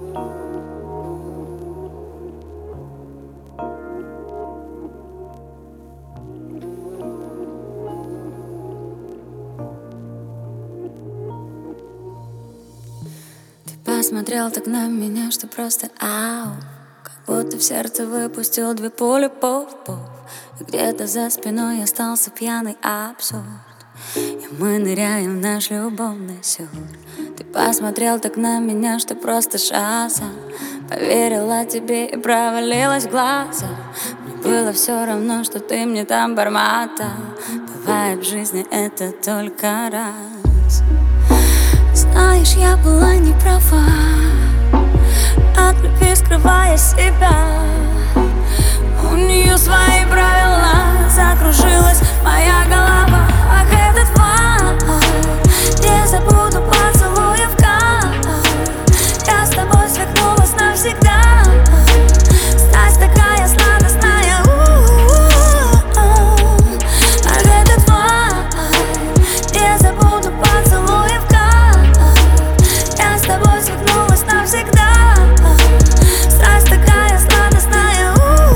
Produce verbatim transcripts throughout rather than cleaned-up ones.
Посмотрел так на меня, что просто ау, как будто в сердце выпустил две пули, пуф-пуф. И где-то за спиной остался пьяный абсурд, и мы ныряем в наш любовный сюр. Ты посмотрел так на меня, что просто шасса. Поверила тебе и провалилась в глаза. Мне было все равно, что ты мне там бормотал. Бывает в жизни это только раз. Знаешь, я была не права, от любви скрывая себя. У нее свои правила, закружилась моя голова. Ах, этот вайб, не забуду поцелуев кайф. Я с тобой свихнулась навсегда. Страсть такая сладостная. Ах, этот вайб, не забуду поцелуев кайф. Я с тобой свихнулась навсегда. Страсть такая сладостная.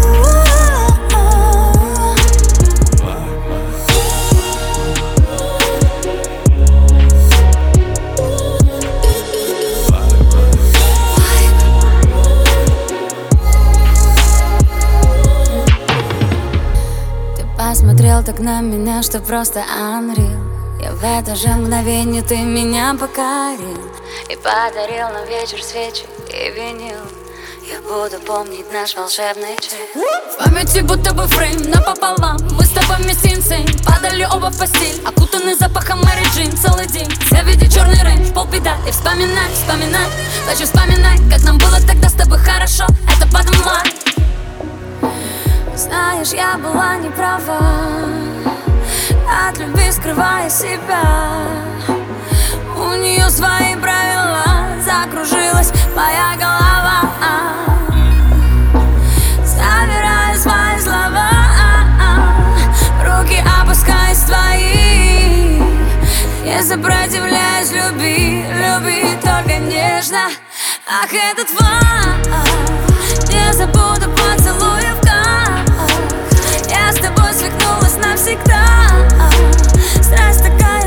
Ты посмотрел так на меня, что просто unreal. Я в это же мгновение ты меня покорил и подарил на вечер свечи и винил. Я буду помнить наш волшебный час. В памяти будто бы фрейм напополам. Мы с тобой миссинцей падали оба в постель, окутаны запахом Мэри Джин целый день. Все видят черный рейндж, полбеда. И вспоминай, вспоминай, хочу вспоминать, как нам было тогда с тобой хорошо. Это bottom line. Знаешь, я была не права, от любви скрывая себя. У нее свои правила, закружилась моя голова. Забираю свои слова, руки опускаясь в твои. Не сопротивляюсь, люби, люби только нежно. Ах, этот вайб, не забуду поцелуев кайф. Я с тобой свихнулась навсегда. Страсть такая